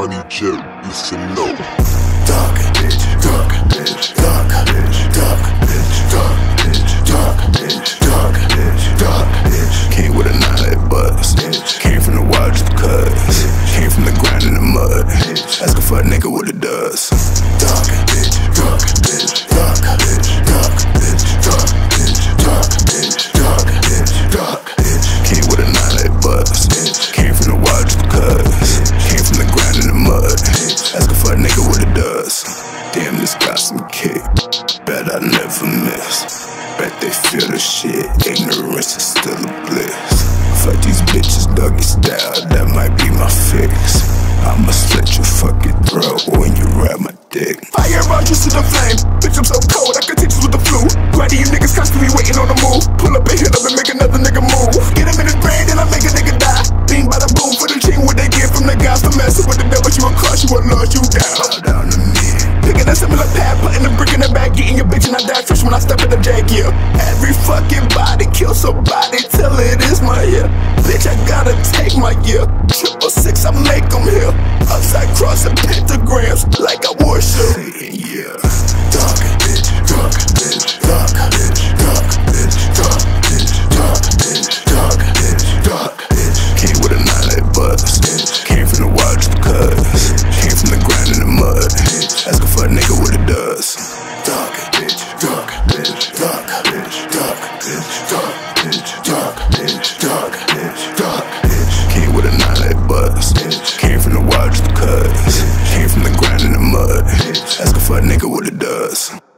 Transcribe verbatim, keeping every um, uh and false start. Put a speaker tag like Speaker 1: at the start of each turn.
Speaker 1: Johnny Jet, listen up.
Speaker 2: Dark bitch, dark bitch, dark bitch, dark bitch, dark bitch, dark bitch, dark bitch, dark bitch. Came with a nine buzz, came from the wild just cuz. Came from the ground in the mud, asking for a nigga what it does. Dark bitch, dark bitch, dark bitch, dark bitch, dark bitch, dark bitch, dark bitch, dark bitch. Came with a nine buzz, came from the wild just cuz. Came from the ground in the mud, asking for a nigga what it does. Damn, this got some kick, bet I never miss. Bet they feel the shit, ignorance is still a bliss. Fuck these bitches doggy style, that might be my fix. I'ma slit your fucking throat when you ride my dick. Fire around you to the flame, bitch I'm so cold I could teach you with the flu. Grinding you niggas constantly waiting on the move. Pull up and hit up and make another nigga move. Get him in his brain then I make a nigga die. Beam by the boom for the ching what they get from the guys for messing with the devil. You will crush, you will lose you down. Bow down to me. Picking a similar pad, putting a brick in the bag, getting your bitch and I die fresh when I step in the jag, yeah. Every fucking body kill somebody till it is my year. Bitch, I gotta take my year. Triple six, I make them here. Upside cross and pentagrams like I worship. Yeah. Dark bitch, dark bitch, dark bitch, dark bitch, dark bitch, dark bitch, dark bitch, dark bitch. Came with a nine buzz, came from the wild just cuz. Came from the ground in the mud, asking for a nigga what it does. Dark bitch, dark bitch, dark bitch, dark bitch, dark bitch, dark bitch, dark bitch, dark bitch. Came with a nine buzz, came from the wild just cuz. Came from the ground in the mud, asking for a nigga what it does.